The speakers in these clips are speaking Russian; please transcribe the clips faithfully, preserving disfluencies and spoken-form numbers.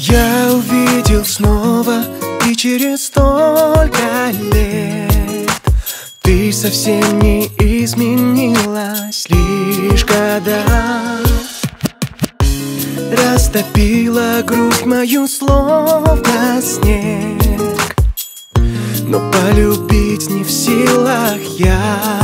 Я увидел снова, и через столько лет ты совсем не изменилась, лишь года растопила грусть мою, словно снег. Но полюбить не в силах я.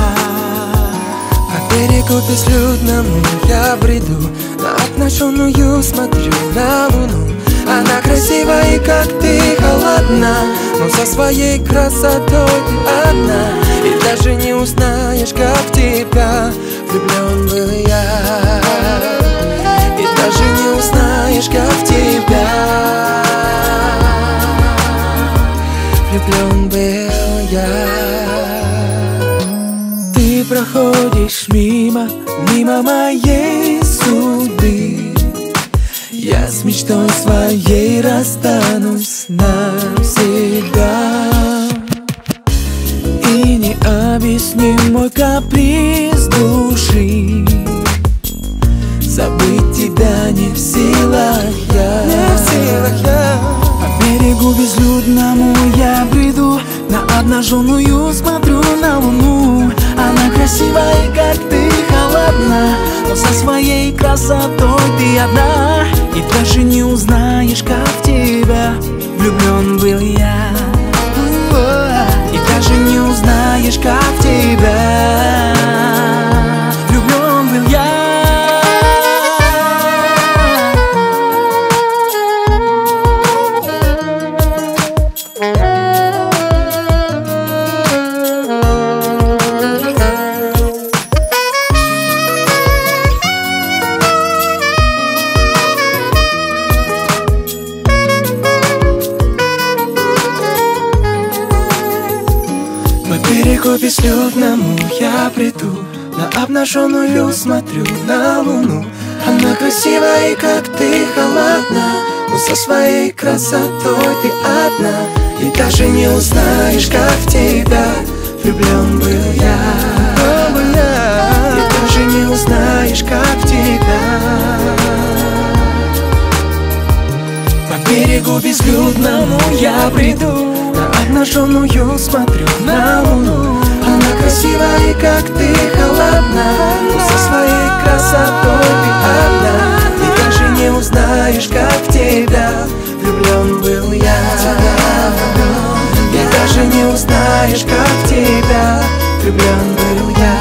По берегу безлюдному я бреду, на обнаженную смотрю на луну. Она красива и как ты холодна, но со своей красотой ты одна. И даже не узнаешь, как в тебя влюблен был я. И даже не узнаешь, как в тебя влюблен был я. Ты проходишь мимо, мимо моей судьбы. Я с мечтой своей расстанусь навсегда. И необъяснимый каприз души, забыть тебя не в силах я. Не в силах я. По берегу безлюдному я бреду, на обнаженную смотрю на луну. Она красива и как ты холодна, но со своей красотой ты одна. И даже не узнаешь, как в тебя влюблен был я. И даже не узнаешь, как в тебя влюблен был я. По берегу безлюдному я приду, на обнаженную смотрю на луну. Она красива и как ты холодна, но со своей красотой ты одна. И даже не узнаешь, как в тебя влюблен был я. И даже не узнаешь, как в тебя. По берегу безлюдному я приду, на обнаженную смотрю на луну. Она красива и как ты холодна, но со своей красотой ты одна. И даже не узнаешь, как в тебя влюблен был я. И даже не узнаешь, как в тебя влюблен был я.